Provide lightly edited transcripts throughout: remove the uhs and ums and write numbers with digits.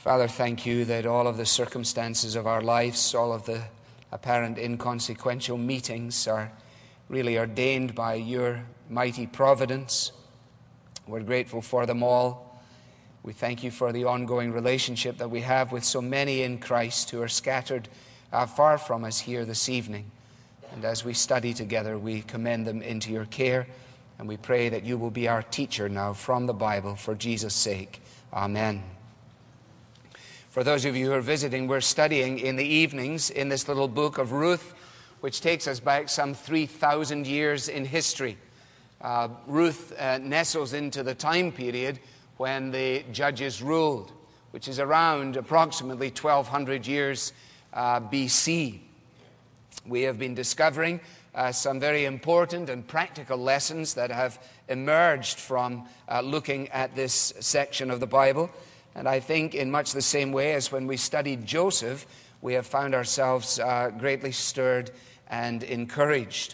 Father, thank you that all of the circumstances of our lives, all of the apparent inconsequential meetings are really ordained by your mighty providence. We're grateful for them all. We thank you for the ongoing relationship that we have with so many in Christ who are scattered far from us here this evening. And as we study together, we commend them into your care, and we pray that you will be our teacher now from the Bible for Jesus' sake. Amen. For those of you who are visiting, we're studying in the evenings in this little book of Ruth, which takes us back some 3,000 years in history. Ruth nestles into the time period when the judges ruled, which is around approximately 1,200 years BC. We have been discovering some very important and practical lessons that have emerged from looking at this section of the Bible. And I think in much the same way as when we studied Joseph, we have found ourselves greatly stirred and encouraged.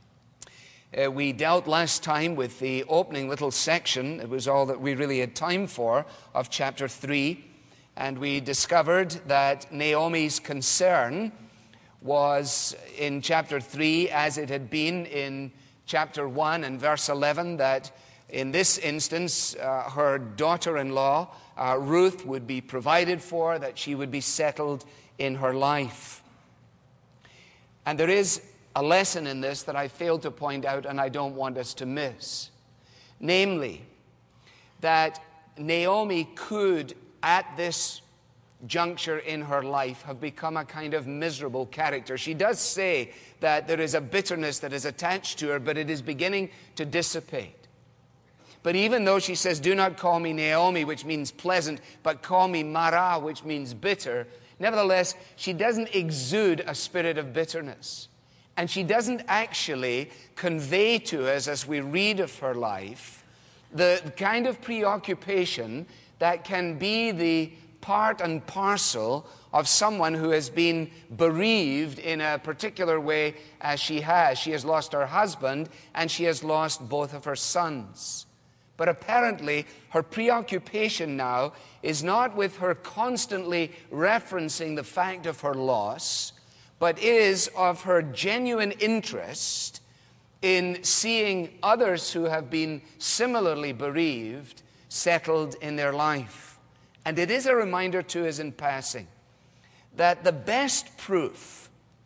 We dealt last time with the opening little section. It was all that we really had time for of chapter 3. And we discovered that Naomi's concern was in chapter 3 as it had been in chapter 1 and verse 11, that in this instance her daughter-in-law Ruth would be provided for, that she would be settled in her life. And there is a lesson in this that I failed to point out and I don't want us to miss. Namely, that Naomi could, at this juncture in her life, have become a kind of miserable character. She does say that there is a bitterness that is attached to her, but it is beginning to dissipate. But even though she says, do not call me Naomi, which means pleasant, but call me Mara, which means bitter, nevertheless, she doesn't exude a spirit of bitterness. And she doesn't actually convey to us, as we read of her life, the kind of preoccupation that can be the part and parcel of someone who has been bereaved in a particular way as she has. She has lost her husband and she has lost both of her sons. But apparently her preoccupation now is not with her constantly referencing the fact of her loss, but is of her genuine interest in seeing others who have been similarly bereaved settled in their life. And it is a reminder to us in passing that the best proof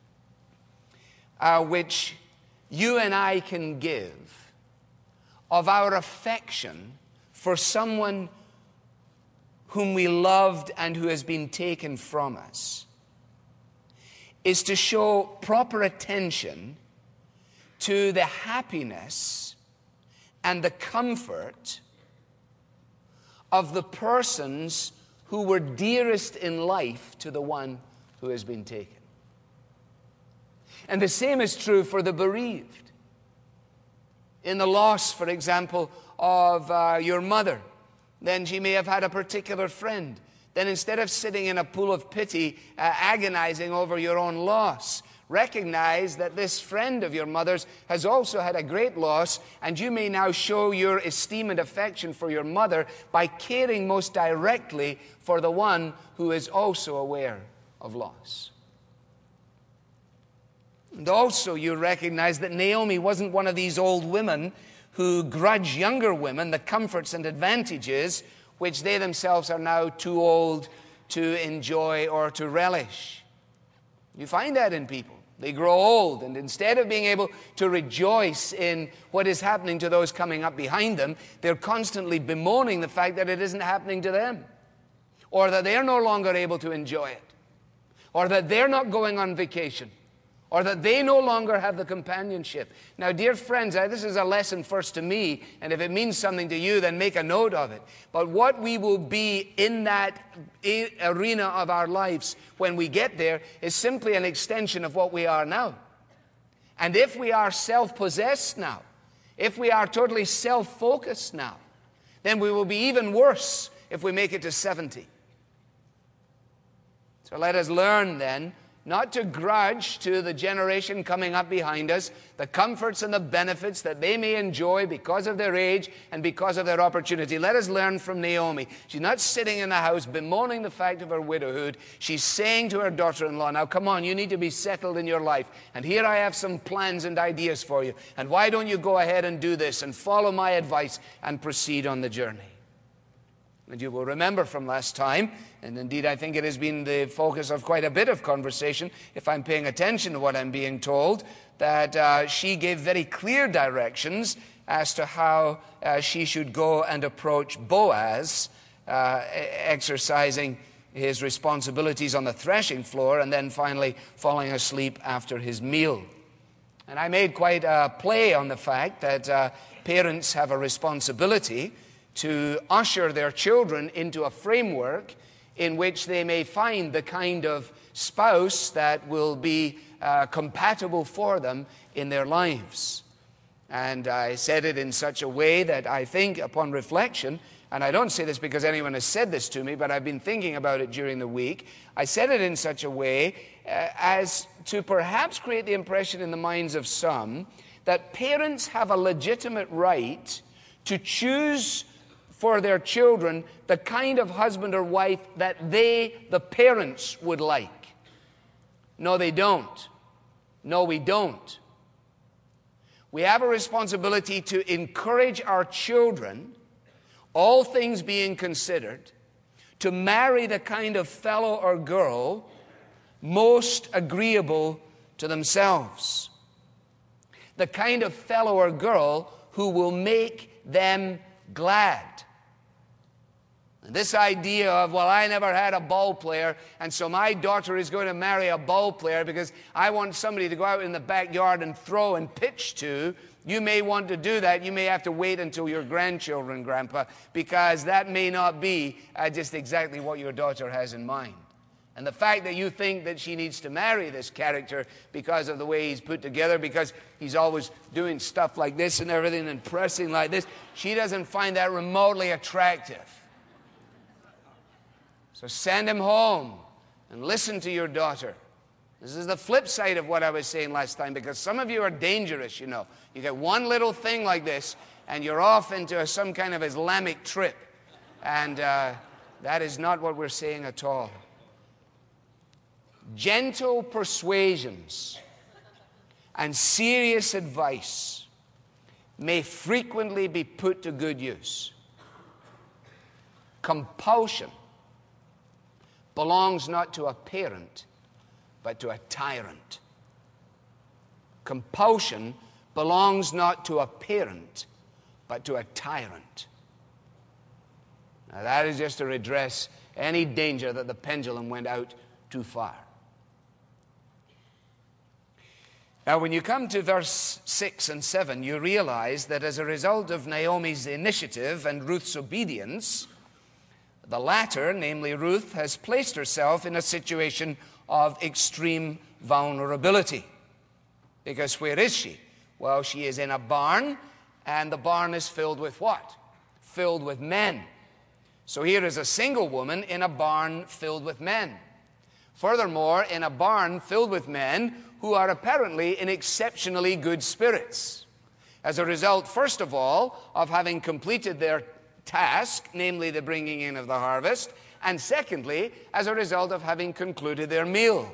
which you and I can give of our affection for someone whom we loved and who has been taken from us is to show proper attention to the happiness and the comfort of the persons who were dearest in life to the one who has been taken. And the same is true for the bereaved. In the loss, for example, of your mother, then she may have had a particular friend. Then instead of sitting in a pool of pity, agonizing over your own loss, recognize that this friend of your mother's has also had a great loss, and you may now show your esteem and affection for your mother by caring most directly for the one who is also aware of loss. And also you recognize that Naomi wasn't one of these old women who grudge younger women the comforts and advantages which they themselves are now too old to enjoy or to relish. You find that in people. They grow old, and instead of being able to rejoice in what is happening to those coming up behind them, they're constantly bemoaning the fact that it isn't happening to them, or that they're no longer able to enjoy it, or that they're not going on vacation, or that they no longer have the companionship. Now, dear friends, this is a lesson first to me, and if it means something to you, then make a note of it. But what we will be in that arena of our lives when we get there is simply an extension of what we are now. And if we are self-possessed now, if we are totally self-focused now, then we will be even worse if we make it to 70. So let us learn then not to grudge to the generation coming up behind us the comforts and the benefits that they may enjoy because of their age and because of their opportunity. Let us learn from Naomi. She's not sitting in the house bemoaning the fact of her widowhood. She's saying to her daughter-in-law, now come on, you need to be settled in your life. And here I have some plans and ideas for you. And why don't you go ahead and do this and follow my advice and proceed on the journey? And you will remember from last time, and indeed I think it has been the focus of quite a bit of conversation, if I'm paying attention to what I'm being told, that she gave very clear directions as to how she should go and approach Boaz, exercising his responsibilities on the threshing floor and then finally falling asleep after his meal. And I made quite a play on the fact that parents have a responsibility to usher their children into a framework in which they may find the kind of spouse that will be compatible for them in their lives. And I said it in such a way that I think upon reflection, and I don't say this because anyone has said this to me, but I've been thinking about it during the week. I said it in such a way as to perhaps create the impression in the minds of some that parents have a legitimate right to choose for their children the kind of husband or wife that they, the parents, would like. No, they don't. No, we don't. We have a responsibility to encourage our children, all things being considered, to marry the kind of fellow or girl most agreeable to themselves. The kind of fellow or girl who will make them glad. This idea of, well, I never had a ball player, and so my daughter is going to marry a ball player because I want somebody to go out in the backyard and throw and pitch to. You may want to do that. You may have to wait until your grandchildren, Grandpa, because that may not be just exactly what your daughter has in mind. And the fact that you think that she needs to marry this character because of the way he's put together, because he's always doing stuff like this and everything and pressing like this, she doesn't find that remotely attractive. So send him home and listen to your daughter. This is the flip side of what I was saying last time, because some of you are dangerous, you know. You get one little thing like this, and you're off into some kind of Islamic trip. And that is not what we're saying at all. Gentle persuasions and serious advice may frequently be put to good use. Compulsion belongs not to a parent, but to a tyrant. Compulsion belongs not to a parent, but to a tyrant. Now that is just to redress any danger that the pendulum went out too far. Now when you come to verse 6 and 7, you realize that as a result of Naomi's initiative and Ruth's obedience, the latter, namely Ruth, has placed herself in a situation of extreme vulnerability. Because where is she? Well, she is in a barn, and the barn is filled with what? Filled with men. So here is a single woman in a barn filled with men. Furthermore, in a barn filled with men who are apparently in exceptionally good spirits. As a result, first of all, of having completed their task, namely the bringing in of the harvest, and secondly, as a result of having concluded their meal.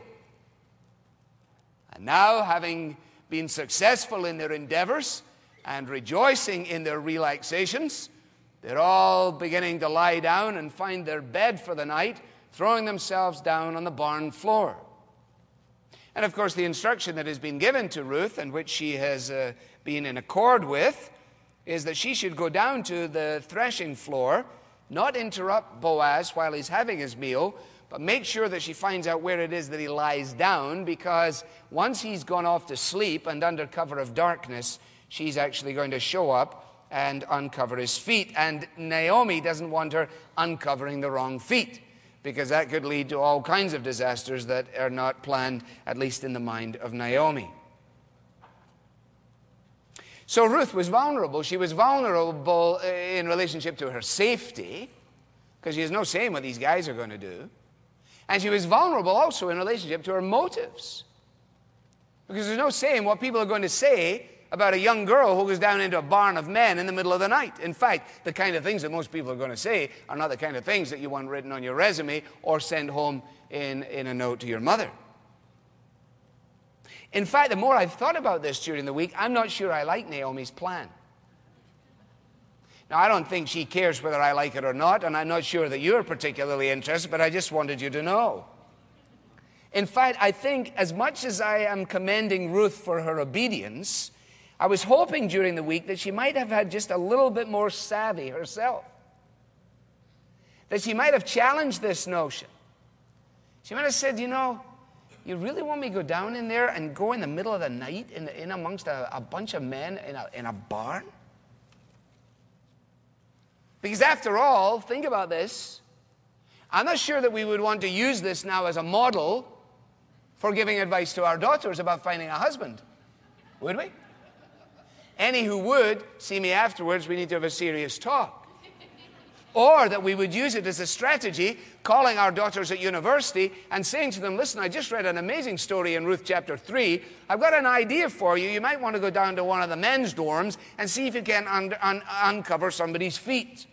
And now, having been successful in their endeavors and rejoicing in their relaxations, they're all beginning to lie down and find their bed for the night, throwing themselves down on the barn floor. And of course, the instruction that has been given to Ruth, and which she has been in accord with, is that she should go down to the threshing floor, not interrupt Boaz while he's having his meal, but make sure that she finds out where it is that he lies down, because once he's gone off to sleep and under cover of darkness, she's actually going to show up and uncover his feet. And Naomi doesn't want her uncovering the wrong feet, because that could lead to all kinds of disasters that are not planned, at least in the mind of Naomi. So Ruth was vulnerable. She was vulnerable in relationship to her safety, because she has no saying what these guys are going to do. And she was vulnerable also in relationship to her motives. Because there's no saying what people are going to say about a young girl who goes down into a barn of men in the middle of the night. In fact, the kind of things that most people are going to say are not the kind of things that you want written on your resume or send home in a note to your mother. In fact, the more I've thought about this during the week, I'm not sure I like Naomi's plan. Now, I don't think she cares whether I like it or not, and I'm not sure that you're particularly interested, but I just wanted you to know. In fact, I think as much as I am commending Ruth for her obedience, I was hoping during the week that she might have had just a little bit more savvy herself. That she might have challenged this notion. She might have said, you know, you really want me to go down in there and go in the middle of the night in amongst a bunch of men in a barn? Because after all, think about this. I'm not sure that we would want to use this now as a model for giving advice to our daughters about finding a husband. Would we? Any who would see me afterwards, we need to have a serious talk. Or that we would use it as a strategy, calling our daughters at university and saying to them, listen, I just read an amazing story in Ruth chapter 3. I've got an idea for you. You might want to go down to one of the men's dorms and see if you can uncover somebody's feet.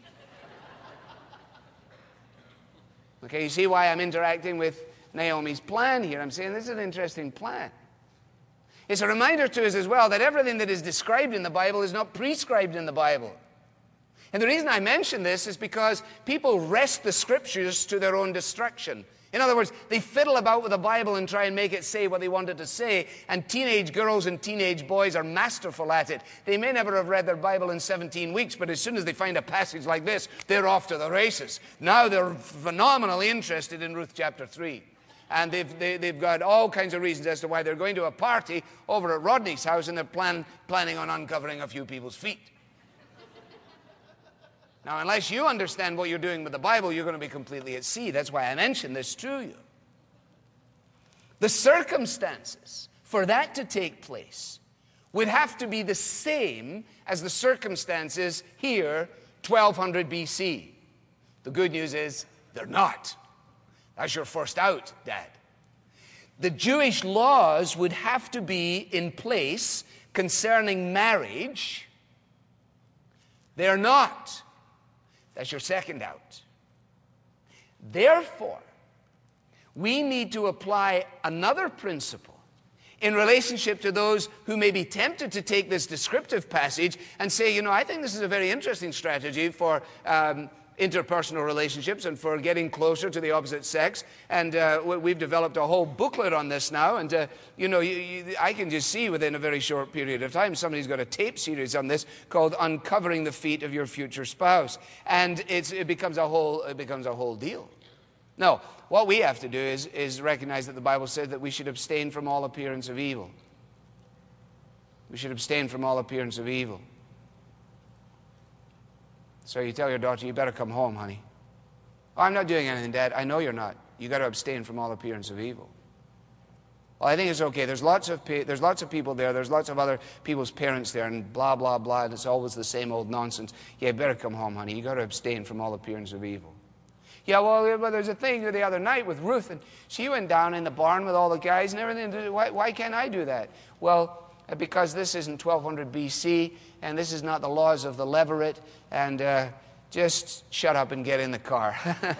Okay, you see why I'm interacting with Naomi's plan here. I'm saying this is an interesting plan. It's a reminder to us as well that everything that is described in the Bible is not prescribed in the Bible. And the reason I mention this is because people wrest the scriptures to their own destruction. In other words, they fiddle about with the Bible and try and make it say what they want it to say, and teenage girls and teenage boys are masterful at it. They may never have read their Bible in 17 weeks, but as soon as they find a passage like this, they're off to the races. Now they're phenomenally interested in Ruth chapter 3. And they've got all kinds of reasons as to why they're going to a party over at Rodney's house, and they're planning on uncovering a few people's feet. Now, unless you understand what you're doing with the Bible, you're going to be completely at sea. That's why I mentioned this to you. The circumstances for that to take place would have to be the same as the circumstances here, 1200 BC. The good news is they're not. That's your first out, Dad. The Jewish laws would have to be in place concerning marriage. They're not. That's your second out. Therefore, we need to apply another principle in relationship to those who may be tempted to take this descriptive passage and say, you know, I think this is a very interesting strategy for interpersonal relationships and for getting closer to the opposite sex. And we've developed a whole booklet on this now. And, you know, I can just see within a very short period of time, somebody's got a tape series on this called Uncovering the Feet of Your Future Spouse. And it becomes a whole deal. No, what we have to do is recognize that the Bible says that we should abstain from all appearance of evil. We should abstain from all appearance of evil. So you tell your daughter, you better come home, honey. Oh, I'm not doing anything, Dad. I know you're not. You got to abstain from all appearance of evil. Well, I think it's okay. There's lots of people there. There's lots of other people's parents there, and blah, blah, blah. And it's always the same old nonsense. Yeah, you better come home, honey. You got to abstain from all appearance of evil. Yeah, well, there's a thing the other night with Ruth, and she went down in the barn with all the guys and everything. Why can't I do that? Well, because this isn't 1200 BC, and this is not the laws of the Levirate, and just shut up and get in the car.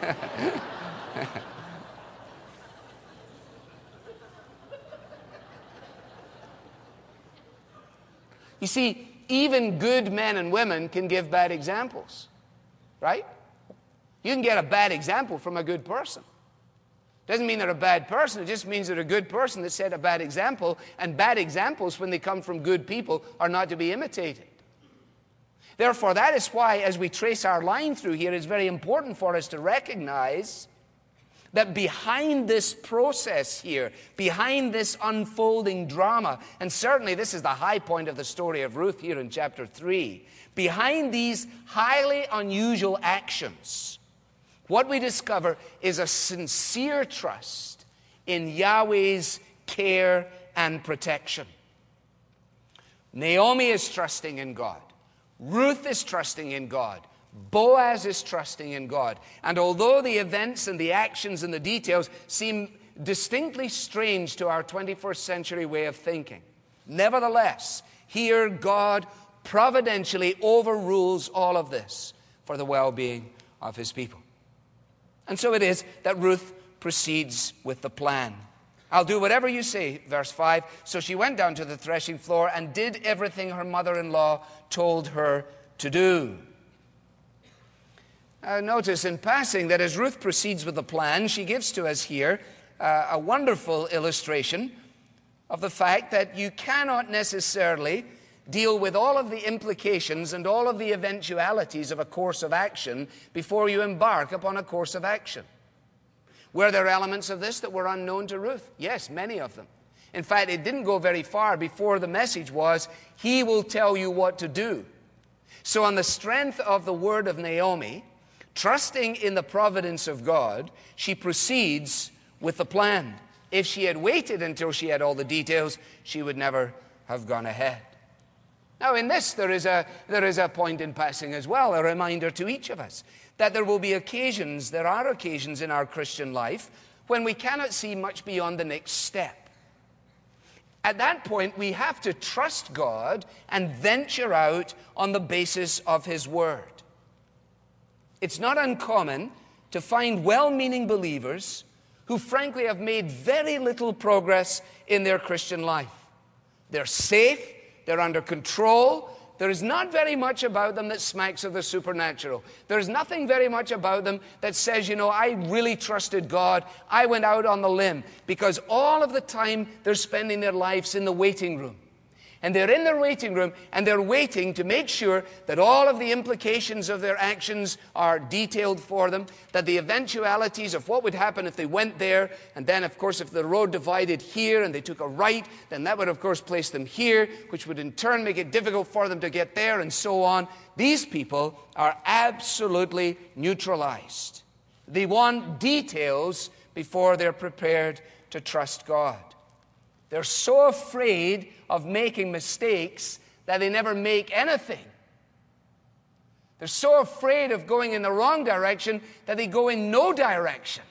You see, even good men and women can give bad examples, right? You can get a bad example from a good person. Doesn't mean they're a bad person. It just means they're a good person that set a bad example. And bad examples, when they come from good people, are not to be imitated. Therefore, that is why, as we trace our line through here, it's very important for us to recognize that behind this process here, behind this unfolding drama, and certainly this is the high point of the story of Ruth here in chapter 3, behind these highly unusual actions, what we discover is a sincere trust in Yahweh's care and protection. Naomi is trusting in God. Ruth is trusting in God. Boaz is trusting in God. And although the events and the actions and the details seem distinctly strange to our 21st century way of thinking, nevertheless, here God providentially overrules all of this for the well-being of his people. And so it is that Ruth proceeds with the plan. I'll do whatever you say, verse 5. So she went down to the threshing floor and did everything her mother-in-law told her to do. Notice in passing that as Ruth proceeds with the plan, she gives to us here a wonderful illustration of the fact that you cannot necessarily deal with all of the implications and all of the eventualities of a course of action before you embark upon a course of action. Were there elements of this that were unknown to Ruth? Yes, many of them. In fact, it didn't go very far before the message was, he will tell you what to do. So on the strength of the word of Naomi, trusting in the providence of God, she proceeds with the plan. If she had waited until she had all the details, she would never have gone ahead. Now in this, there is a point in passing as well, a reminder to each of us, that there will be occasions, there are occasions in our Christian life when we cannot see much beyond the next step. At that point, we have to trust God and venture out on the basis of his word. It's not uncommon to find well-meaning believers who frankly have made very little progress in their Christian life. They're safe, they're under control. There is not very much about them that smacks of the supernatural. There's nothing very much about them that says, I really trusted God. I went out on the limb. Because all of the time they're spending their lives in the waiting room. And they're in their waiting room and they're waiting to make sure that all of the implications of their actions are detailed for them, that the eventualities of what would happen if they went there, and then of course if the road divided here and they took a right, then that would of course place them here, which would in turn make it difficult for them to get there, and so on. These people are absolutely neutralized. They want details before they're prepared to trust God. They're so afraid of making mistakes that they never make anything. They're so afraid of going in the wrong direction that they go in no direction.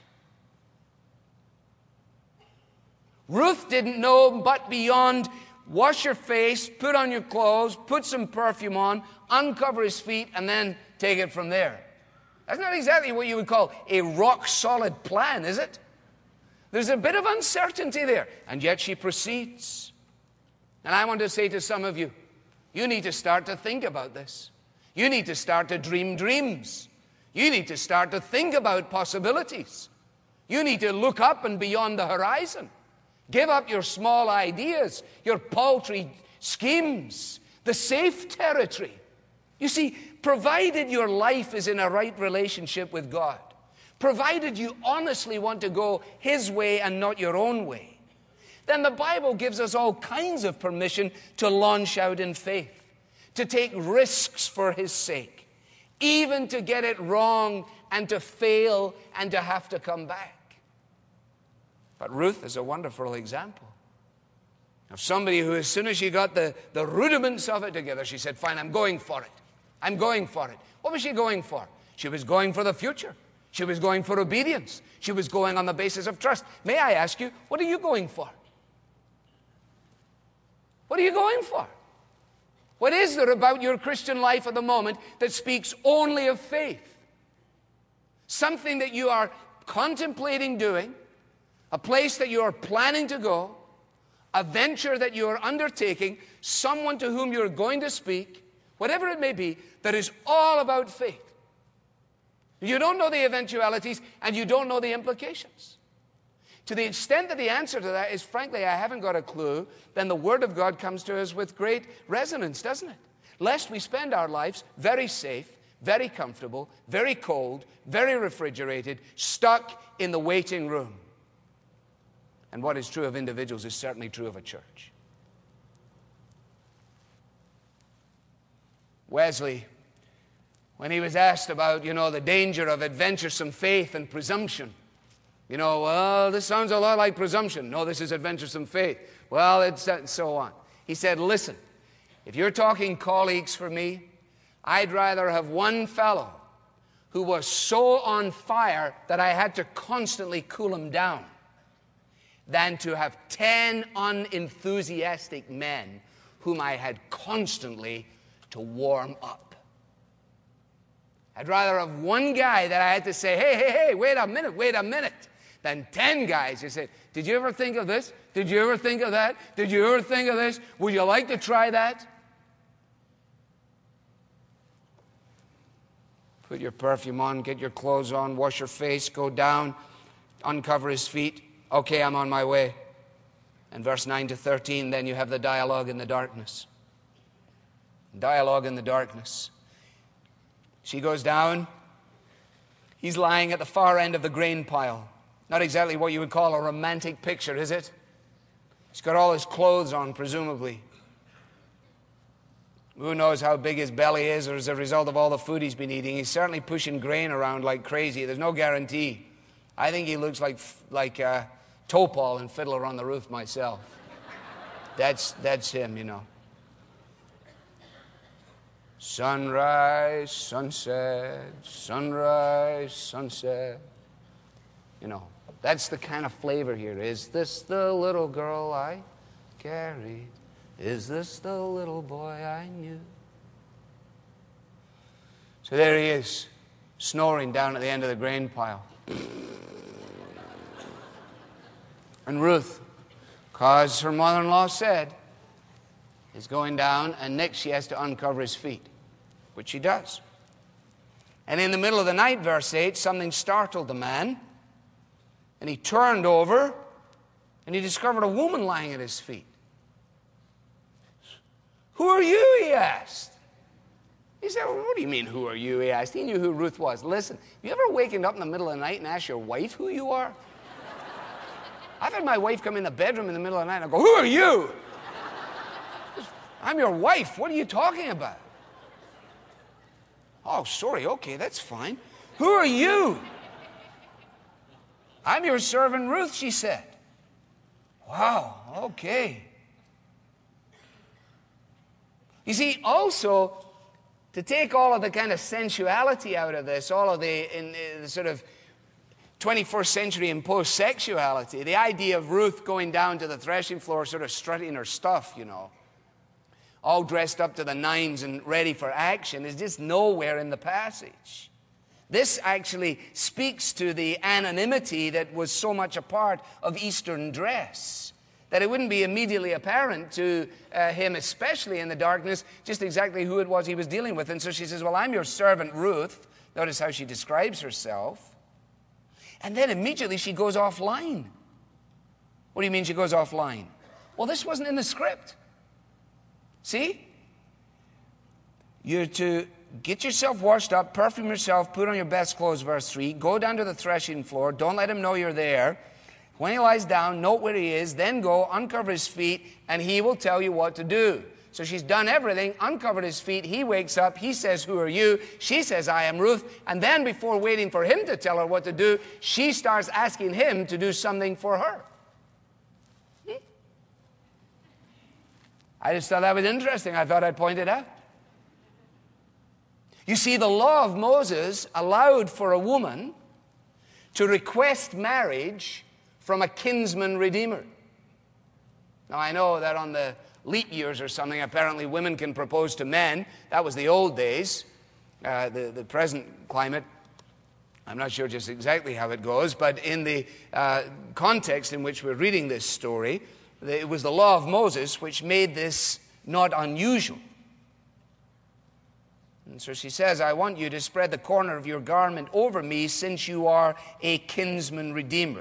Ruth didn't know but beyond wash your face, put on your clothes, put some perfume on, uncover his feet, and then take it from there. That's not exactly what you would call a rock-solid plan, is it? There's a bit of uncertainty there, and yet she proceeds. And I want to say to some of you, you need to start to think about this. You need to start to dream dreams. You need to start to think about possibilities. You need to look up and beyond the horizon. Give up your small ideas, your paltry schemes, the safe territory. You see, provided your life is in a right relationship with God, provided you honestly want to go his way and not your own way, then the Bible gives us all kinds of permission to launch out in faith, to take risks for his sake, even to get it wrong and to fail and to have to come back. But Ruth is a wonderful example of somebody who, as soon as she got the rudiments of it together, she said, fine, I'm going for it. I'm going for it. What was she going for? She was going for the future. She was going for obedience. She was going on the basis of trust. May I ask you, what are you going for? What are you going for? What is there about your Christian life at the moment that speaks only of faith? Something that you are contemplating doing, a place that you are planning to go, a venture that you are undertaking, someone to whom you're going to speak, whatever it may be, that is all about faith. You don't know the eventualities, and you don't know the implications. To the extent that the answer to that is, frankly, I haven't got a clue, then the Word of God comes to us with great resonance, doesn't it? Lest we spend our lives very safe, very comfortable, very cold, very refrigerated, stuck in the waiting room. And what is true of individuals is certainly true of a church. Wesley, when he was asked about, the danger of adventuresome faith and presumption, well, this sounds a lot like presumption. No, this is adventuresome faith. Well, it's so on. He said, listen, if you're talking colleagues for me, I'd rather have one fellow who was so on fire that I had to constantly cool him down, than to have 10 unenthusiastic men whom I had constantly to warm up. I'd rather have one guy that I had to say, hey, wait a minute, than 10 guys who say, did you ever think of this? Did you ever think of that? Did you ever think of this? Would you like to try that? Put your perfume on, get your clothes on, wash your face, go down, uncover his feet. Okay, I'm on my way. And verse 9 to 13, then you have the dialogue in the darkness. Dialogue in the darkness. She goes down. He's lying at the far end of the grain pile. Not exactly what you would call a romantic picture, is it? He's got all his clothes on, presumably. Who knows how big his belly is or as a result of all the food he's been eating. He's certainly pushing grain around like crazy. There's no guarantee. I think he looks like Topol in Fiddler on the Roof myself. That's him, you know. Sunrise, sunset, sunrise, sunset. You know, that's the kind of flavor here. Is this the little girl I carried? Is this the little boy I knew? So there he is, snoring down at the end of the grain pile. And Ruth, because her mother-in-law said, is going down, and next she has to uncover his feet, which she does. And in the middle of the night, verse 8, something startled the man, and he turned over, and he discovered a woman lying at his feet. Who are you, he asked. He said, well, what do you mean, who are you, he asked. He knew who Ruth was. Listen, have you ever wakened up in the middle of the night and asked your wife who you are? I've had my wife come in the bedroom in the middle of the night and I go, who are you? I'm your wife. What are you talking about? Oh, sorry. Okay, that's fine. Who are you? I'm your servant Ruth, she said. Wow, okay. You see, also, to take all of the kind of sensuality out of this, all of the sort of 21st century imposed sexuality, the idea of Ruth going down to the threshing floor sort of strutting her stuff, you know, all dressed up to the nines and ready for action, is just nowhere in the passage. This actually speaks to the anonymity that was so much a part of Eastern dress, that it wouldn't be immediately apparent to him, especially in the darkness, just exactly who it was he was dealing with. And so she says, well, I'm your servant Ruth. Notice how she describes herself. And then immediately she goes offline. What do you mean she goes offline? Well, this wasn't in the script. See? You're to get yourself washed up, perfume yourself, put on your best clothes, verse 3. Go down to the threshing floor. Don't let him know you're there. When he lies down, note where he is, then go, uncover his feet, and he will tell you what to do. So she's done everything, uncovered his feet, he wakes up, he says, who are you? She says, I am Ruth. And then before waiting for him to tell her what to do, she starts asking him to do something for her. I just thought that was interesting. I thought I'd point it out. You see, the law of Moses allowed for a woman to request marriage from a kinsman redeemer. Now, I know that on the leap years or something, apparently women can propose to men. That was the old days. The present climate, I'm not sure just exactly how it goes, but in the context in which we're reading this story, it was the law of Moses which made this not unusual. And so she says, I want you to spread the corner of your garment over me, since you are a kinsman redeemer.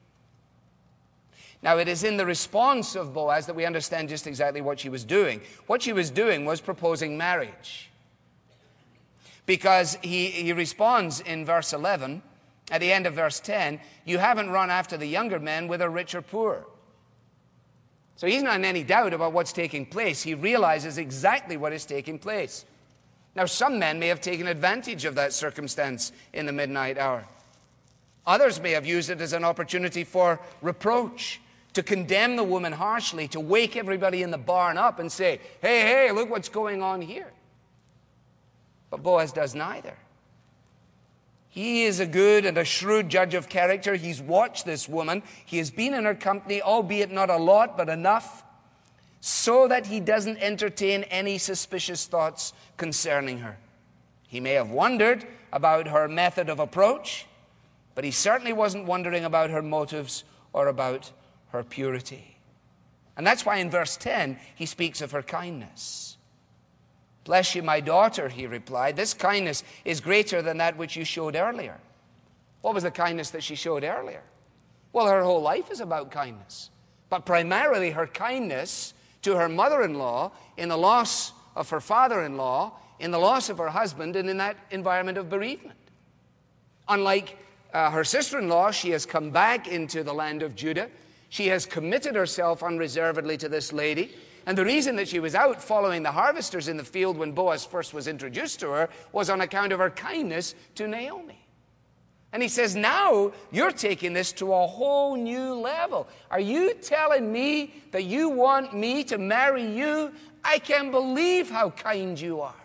Now, it is in the response of Boaz that we understand just exactly what she was doing. What she was doing was proposing marriage. Because he responds in verse 11, at the end of verse 10, you haven't run after the younger men, whether rich or poor. So he's not in any doubt about what's taking place. He realizes exactly what is taking place. Now, some men may have taken advantage of that circumstance in the midnight hour. Others may have used it as an opportunity for reproach, to condemn the woman harshly, to wake everybody in the barn up and say, hey, look what's going on here. But Boaz does neither. He is a good and a shrewd judge of character. He's watched this woman. He has been in her company, albeit not a lot, but enough, so that he doesn't entertain any suspicious thoughts concerning her. He may have wondered about her method of approach, but he certainly wasn't wondering about her motives or about her purity. And that's why in verse 10, he speaks of her kindness. "Bless you, my daughter," he replied. "This kindness is greater than that which you showed earlier." What was the kindness that she showed earlier? Well, her whole life is about kindness. But primarily her kindness to her mother-in-law in the loss of her father-in-law, in the loss of her husband, and in that environment of bereavement. Unlike her sister-in-law, she has come back into the land of Judah. She has committed herself unreservedly to this lady. And the reason that she was out following the harvesters in the field when Boaz first was introduced to her was on account of her kindness to Naomi. And he says, now you're taking this to a whole new level. Are you telling me that you want me to marry you? I can't believe how kind you are.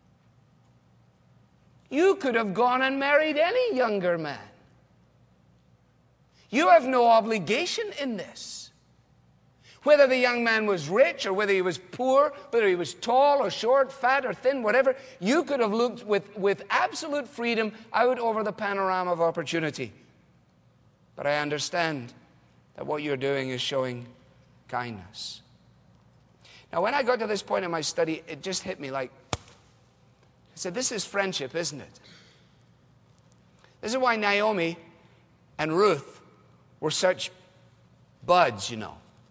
You could have gone and married any younger man. You have no obligation in this. Whether the young man was rich or whether he was poor, whether he was tall or short, fat or thin, whatever, you could have looked with absolute freedom out over the panorama of opportunity. But I understand that what you're doing is showing kindness. Now, when I got to this point in my study, it just hit me like, I said, this is friendship, isn't it? This is why Naomi and Ruth were such buds, you know.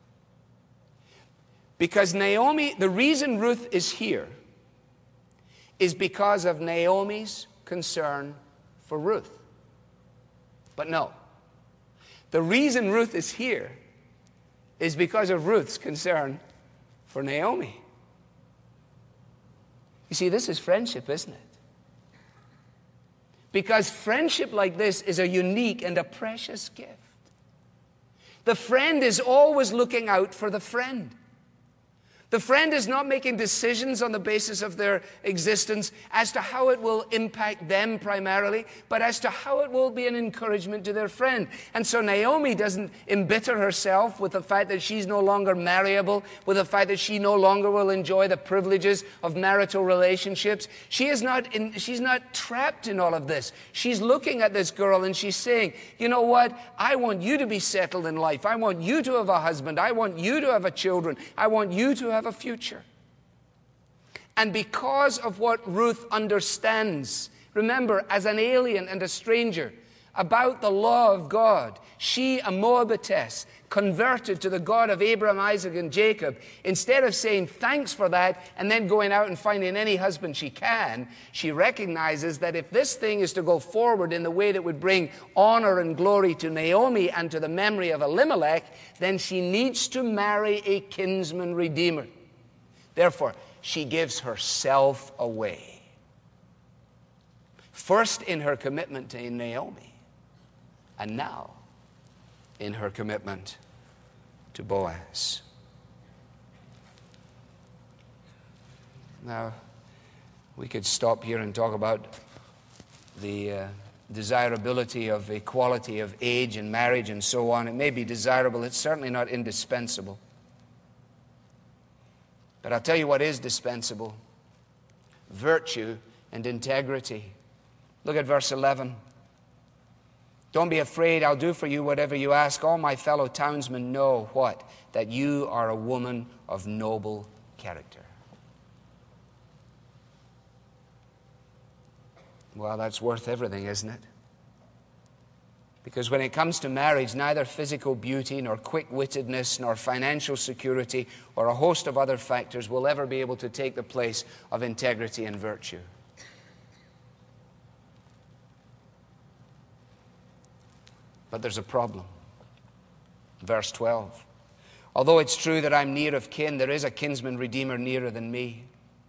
Because Naomi, the reason Ruth is here is because of Naomi's concern for Ruth. But no, the reason Ruth is here is because of Ruth's concern for Naomi. You see, this is friendship, isn't it? Because friendship like this is a unique and a precious gift. The friend is always looking out for the friend. The friend is not making decisions on the basis of their existence as to how it will impact them primarily, but as to how it will be an encouragement to their friend. And so Naomi doesn't embitter herself with the fact that she's no longer marriable, with the fact that she no longer will enjoy the privileges of marital relationships. She's not trapped in all of this. She's looking at this girl and she's saying, you know what? I want you to be settled in life. I want you to have a husband. I want you to have a children. I want you to have a future. And because of what Ruth understands, remember, as an alien and a stranger, about the law of God, she, a Moabitess, converted to the God of Abraham, Isaac, and Jacob, instead of saying thanks for that and then going out and finding any husband she can, she recognizes that if this thing is to go forward in the way that would bring honor and glory to Naomi and to the memory of Elimelech, then she needs to marry a kinsman redeemer. Therefore, she gives herself away. First in her commitment to Naomi, and now in her commitment to Boaz. Now, we could stop here and talk about the desirability of equality of age and marriage and so on. It may be desirable. It's certainly not indispensable. But I'll tell you what is dispensable: virtue and integrity. Look at verse 11. Don't be afraid, I'll do for you whatever you ask. All my fellow townsmen know what? That you are a woman of noble character. Well, that's worth everything, isn't it? Because when it comes to marriage, neither physical beauty, nor quick-wittedness, nor financial security, or a host of other factors will ever be able to take the place of integrity and virtue. But there's a problem. Verse 12. Although it's true that I'm near of kin, there is a kinsman redeemer nearer than me.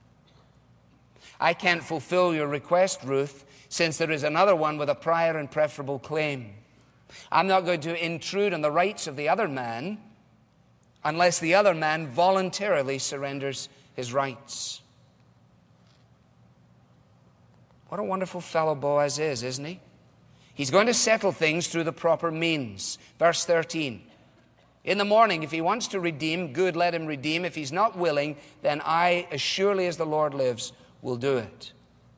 I can't fulfill your request, Ruth, since there is another one with a prior and preferable claim. I'm not going to intrude on the rights of the other man unless the other man voluntarily surrenders his rights. What a wonderful fellow Boaz is, isn't he? He's going to settle things through the proper means. Verse 13. In the morning, if he wants to redeem, good, let him redeem. If he's not willing, then I, as surely as the Lord lives, will do it.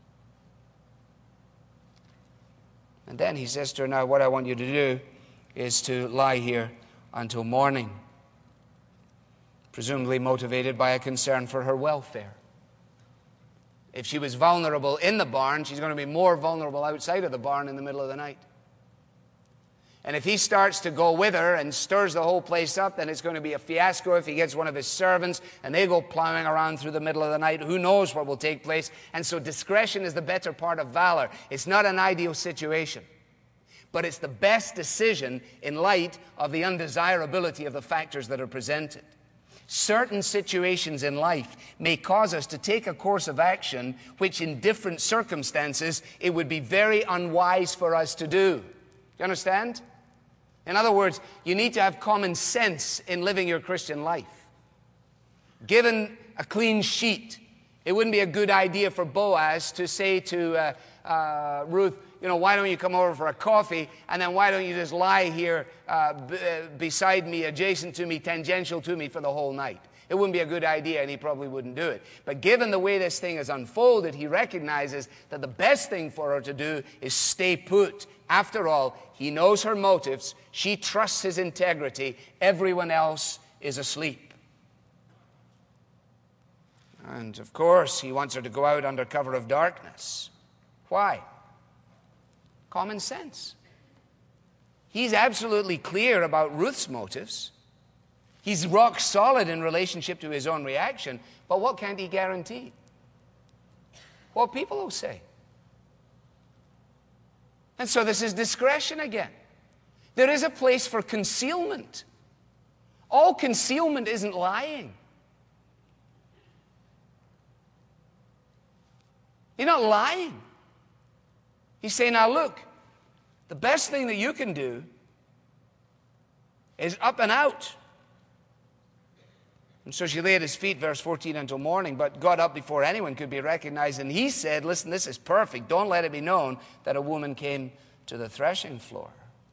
And then he says to her, now what I want you to do is to lie here until morning. Presumably motivated by a concern for her welfare. If she was vulnerable in the barn, she's going to be more vulnerable outside of the barn in the middle of the night. And if he starts to go with her and stirs the whole place up, then it's going to be a fiasco if he gets one of his servants and they go plowing around through the middle of the night. Who knows what will take place? And so discretion is the better part of valor. It's not an ideal situation, but it's the best decision in light of the undesirability of the factors that are presented. Certain situations in life may cause us to take a course of action which in different circumstances it would be very unwise for us to do. You understand? In other words, you need to have common sense in living your Christian life. Given a clean sheet, it wouldn't be a good idea for Boaz to say to Ruth, why don't you come over for a coffee, and then why don't you just lie here beside me, adjacent to me, tangential to me for the whole night. It wouldn't be a good idea, and he probably wouldn't do it. But given the way this thing has unfolded, he recognizes that the best thing for her to do is stay put. After all, he knows her motives. She trusts his integrity. Everyone else is asleep. And of course, he wants her to go out under cover of darkness. Why? Common sense. He's absolutely clear about Ruth's motives. He's rock solid in relationship to his own reaction. But what can't he guarantee? What people will say. And so this is discretion again. There is a place for concealment. All concealment isn't lying. You're not lying. He's saying, now look, the best thing that you can do is up and out. And so she lay at his feet, verse 14, until morning, but got up before anyone could be recognized. And he said, listen, this is perfect. Don't let it be known that a woman came to the threshing floor.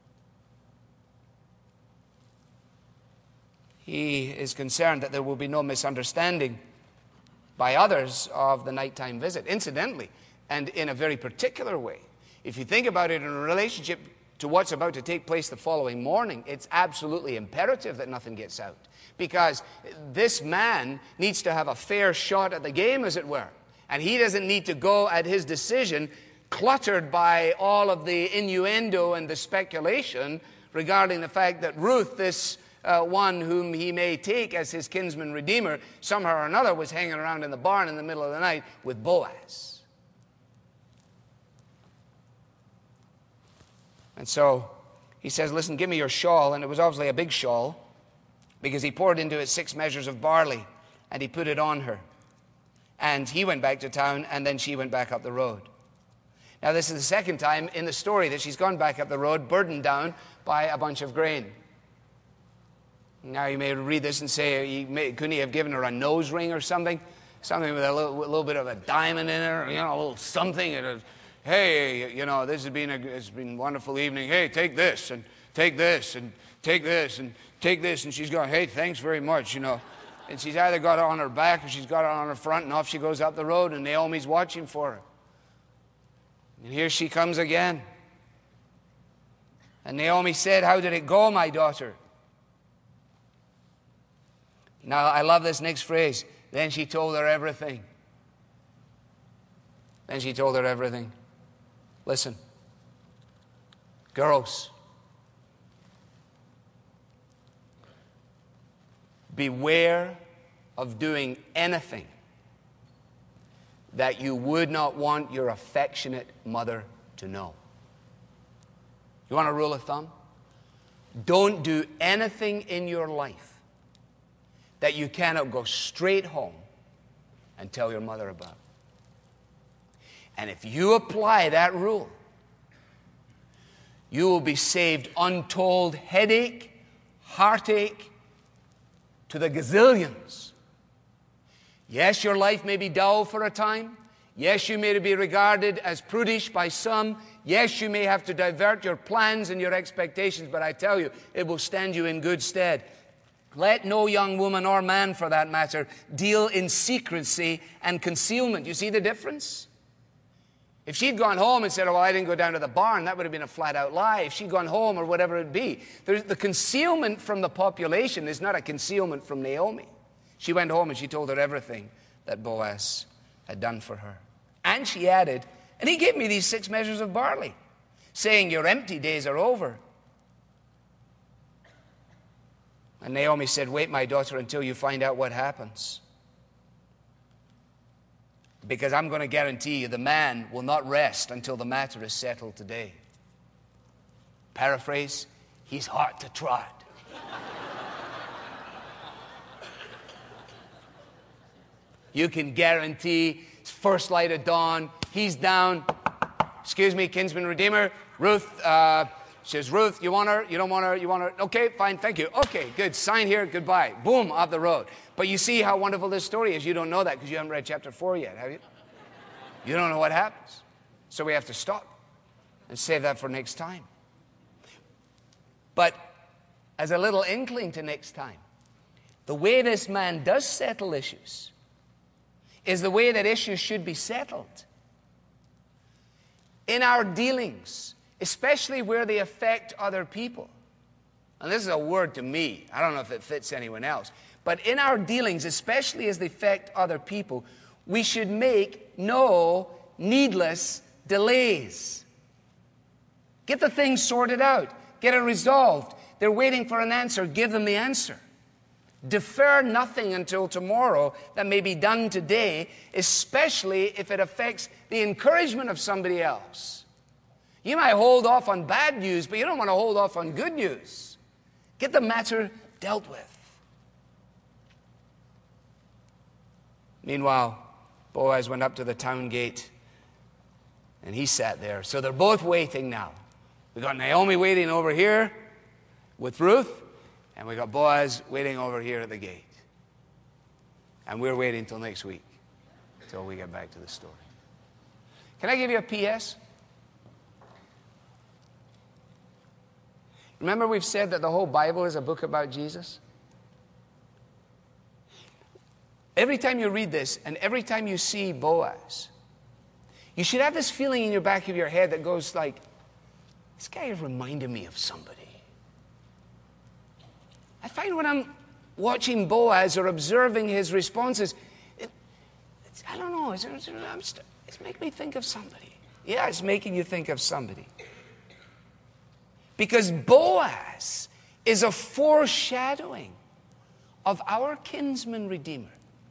He is concerned that there will be no misunderstanding by others of the nighttime visit. Incidentally, and in a very particular way, if you think about it in relationship to what's about to take place the following morning, it's absolutely imperative that nothing gets out. Because this man needs to have a fair shot at the game, as it were. And he doesn't need to go at his decision cluttered by all of the innuendo and the speculation regarding the fact that Ruth, this one whom he may take as his kinsman redeemer, somehow or another was hanging around in the barn in the middle of the night with Boaz. And so he says, listen, give me your shawl. And it was obviously a big shawl, because he poured into it 6 measures of barley, and he put it on her. And he went back to town, and then she went back up the road. Now, this is the second time in the story that she's gone back up the road, burdened down by a bunch of grain. Now, you may read this and say, couldn't he have given her a nose ring or something? Something with a little bit of a diamond in her, a little something. Hey, this has been it's been a wonderful evening. Hey, take this, and take this, and take this, and take this. And she's going, hey, thanks very much, And she's either got it on her back or she's got it on her front, and off she goes up the road, and Naomi's watching for her. And here she comes again. And Naomi said, how did it go, my daughter? Now, I love this next phrase. Then she told her everything. Then she told her everything. Listen, girls, beware of doing anything that you would not want your affectionate mother to know. You want a rule of thumb? Don't do anything in your life that you cannot go straight home and tell your mother about. And if you apply that rule, you will be saved untold headache, heartache, to the gazillions. Yes, your life may be dull for a time. Yes, you may be regarded as prudish by some. Yes, you may have to divert your plans and your expectations, but I tell you, it will stand you in good stead. Let no young woman or man, for that matter, deal in secrecy and concealment. You see the difference? If she'd gone home and said, oh, well, I didn't go down to the barn, that would have been a flat-out lie. If she'd gone home or whatever it be. The concealment from the population is not a concealment from Naomi. She went home and she told her everything that Boaz had done for her. And she added, and he gave me these 6 measures of barley, saying, your empty days are over. And Naomi said, wait, my daughter, until you find out what happens. Because I'm going to guarantee you the man will not rest until the matter is settled today. Paraphrase, he's hot to trot. You can guarantee first light of dawn, he's down. Excuse me, kinsman redeemer. Ruth, says, Ruth, you want her? You don't want her? You want her? Okay, fine, thank you. Okay, good. Sign here, goodbye. Boom, off the road. But you see how wonderful this story is. You don't know that because you haven't read chapter 4 yet, have you? You don't know what happens. So we have to stop and save that for next time. But as a little inkling to next time, the way this man does settle issues is the way that issues should be settled. In our dealings, especially where they affect other people. And this is a word to me. I don't know if it fits anyone else. But in our dealings, especially as they affect other people, we should make no needless delays. Get the thing sorted out. Get it resolved. They're waiting for an answer. Give them the answer. Defer nothing until tomorrow that may be done today, especially if it affects the encouragement of somebody else. You might hold off on bad news, but you don't want to hold off on good news. Get the matter dealt with. Meanwhile, Boaz went up to the town gate, and he sat there. So they're both waiting now. We got Naomi waiting over here with Ruth, and we got Boaz waiting over here at the gate. And we're waiting till next week, till we get back to the story. Can I give you a P.S.? Remember we've said that the whole Bible is a book about Jesus? Every time you read this and every time you see Boaz, you should have this feeling in your back of your head that goes like, this guy is reminding me of somebody. I find when I'm watching Boaz or observing his responses, I don't know, it's making me think of somebody. Yeah, it's making you think of somebody. Because Boaz is a foreshadowing of our kinsman redeemer,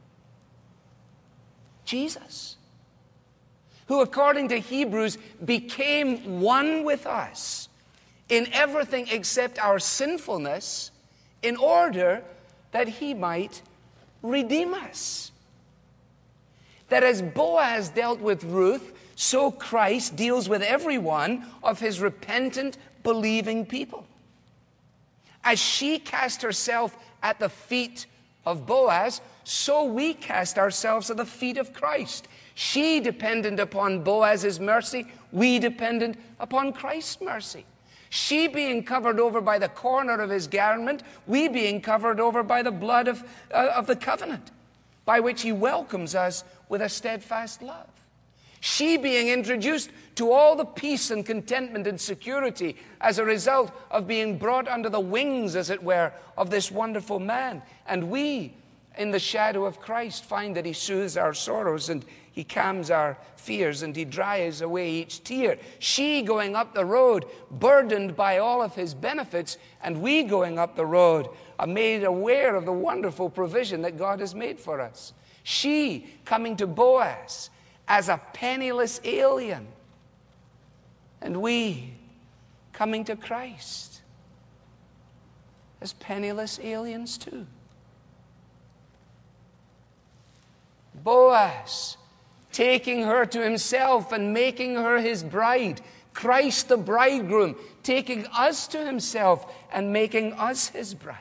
Jesus, who according to Hebrews became one with us in everything except our sinfulness in order that he might redeem us. That as Boaz dealt with Ruth, so Christ deals with every one of his repentant, believing people. As she cast herself at the feet of Boaz, so we cast ourselves at the feet of Christ. She dependent upon Boaz's mercy, we dependent upon Christ's mercy. She being covered over by the corner of his garment, we being covered over by the blood of the covenant, by which he welcomes us with a steadfast love. She being introduced to all the peace and contentment and security as a result of being brought under the wings, as it were, of this wonderful man. And we, in the shadow of Christ, find that he soothes our sorrows and he calms our fears and he dries away each tear. She going up the road, burdened by all of his benefits, and we going up the road, are made aware of the wonderful provision that God has made for us. She coming to Boaz as a penniless alien, and we coming to Christ as penniless aliens too. Boaz taking her to himself and making her his bride. Christ the bridegroom taking us to himself and making us his bride.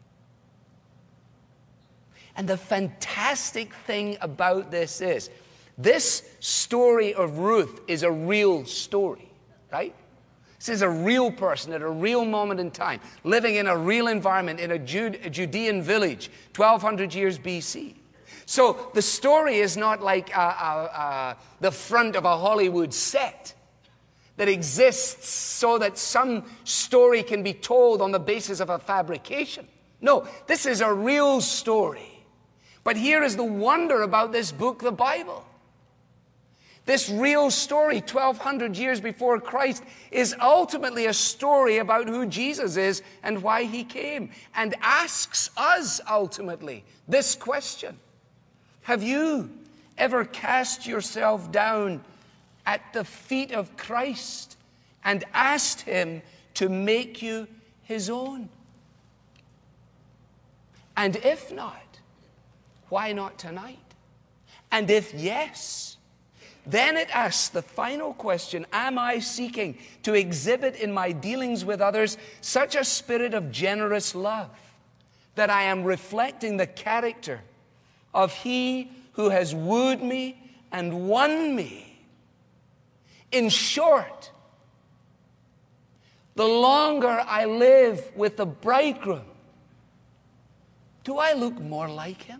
And the fantastic thing about this is This story of Ruth is a real story, right? This is a real person at a real moment in time, living in a real environment in a Judean village, 1200 years BC. So the story is not like the front of a Hollywood set that exists so that some story can be told on the basis of a fabrication. No, this is a real story. But here is the wonder about this book, the Bible. This real story, 1,200 years before Christ, is ultimately a story about who Jesus is and why he came, and asks us ultimately this question. Have you ever cast yourself down at the feet of Christ and asked him to make you his own? And if not, why not tonight? And if yes, then it asks the final question, am I seeking to exhibit in my dealings with others such a spirit of generous love that I am reflecting the character of he who has wooed me and won me? In short, the longer I live with the bridegroom, do I look more like him?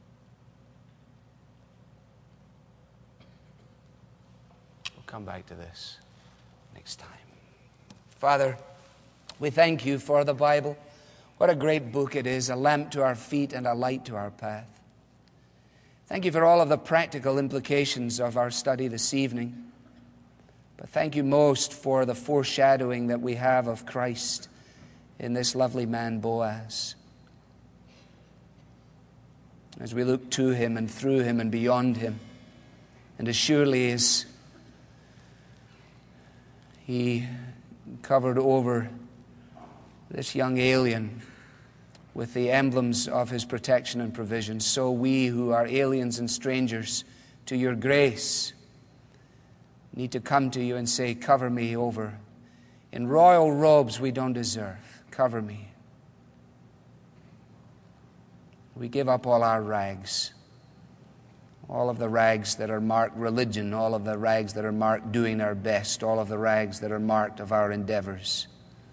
We'll come back to this next time. Father, we thank you for the Bible. What a great book it is, a lamp to our feet and a light to our path. Thank you for all of the practical implications of our study this evening. But thank you most for the foreshadowing that we have of Christ in this lovely man, Boaz. As we look to him and through him and beyond him, and as surely as he covered over this young alien with the emblems of his protection and provision, so we who are aliens and strangers to your grace need to come to you and say, cover me over in royal robes we don't deserve. Cover me. We give up all our rags, all of the rags that are marked religion, all of the rags that are marked doing our best, all of the rags that are marked of our endeavors.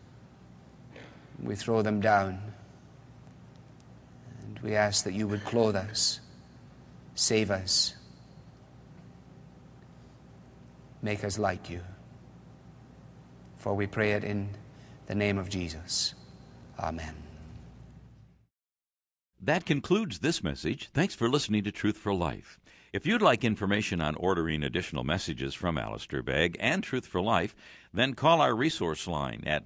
We throw them down, and we ask that you would clothe us, save us, make us like you. For we pray it in the name of Jesus. Amen. That concludes this message. Thanks for listening to Truth for Life. If you'd like information on ordering additional messages from Alistair Begg and Truth for Life, then call our resource line at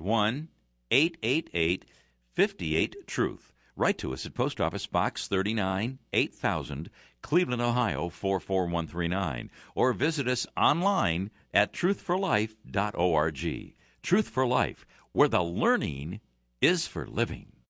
1-888-58-TRUTH. Write to us at Post Office Box 39, 8000, Cleveland, Ohio 44139, or visit us online at truthforlife.org. Truth for Life, where the learning is for living.